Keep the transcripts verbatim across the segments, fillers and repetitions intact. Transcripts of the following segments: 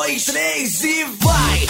dois, três e vai!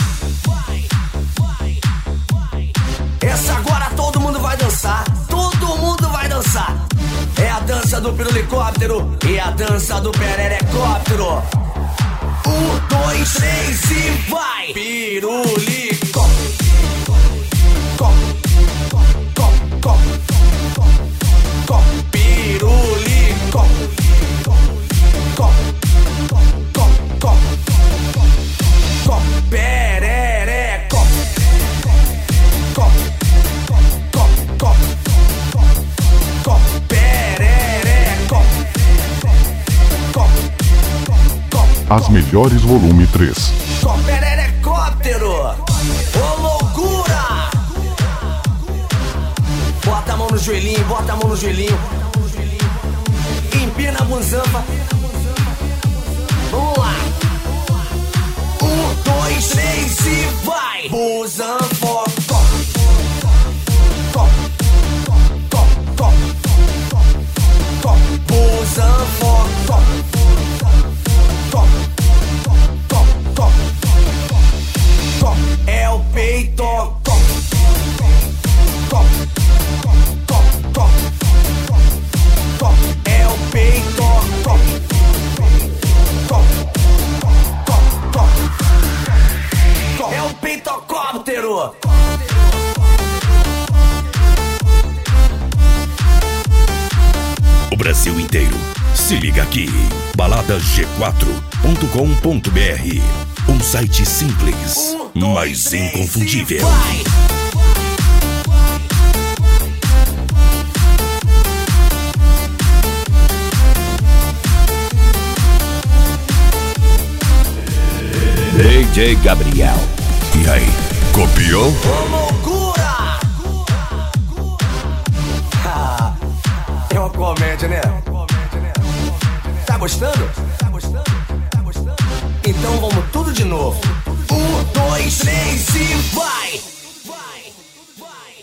Essa agora todo mundo vai dançar, todo mundo vai dançar. É a dança do pirulicóptero e a dança do pererecóptero. Um, dois, três e vai! Pirulicóptero. Cop, cop, cop, cop, pirulicóptero. Cop, cop, cop, cop, pererecóptero. Cop, cop, cop, cop, pererecóptero. Cop, cop. As melhores volume três. Cop, pererecóptero. Ô loucura! Bota a mão no joelhinho, bota a mão no joelhinho. Empina a bunzampa. Vamos lá. Um, dois, três e vai! Bunzampa. Cop, cop, cop, cop, cop, bunzampa. Cop, cop, cop, cop, cop. É o peito. Cop, cop, cop, cop, cop. É o peito. Cop, cop, cop, cop, cop. É o peitocóptero. O Brasil inteiro se liga aqui. balada g quatro ponto com ponto br. Um site simples, Um, dois, mas três, inconfundível. e vai! D J Gabriel. E aí, copiou? Ô loucura! Ah, é uma comédia, né? Tá gostando? Tá gostando? Tá gostando? Então vamos tudo de novo. Um, dois, três e vai!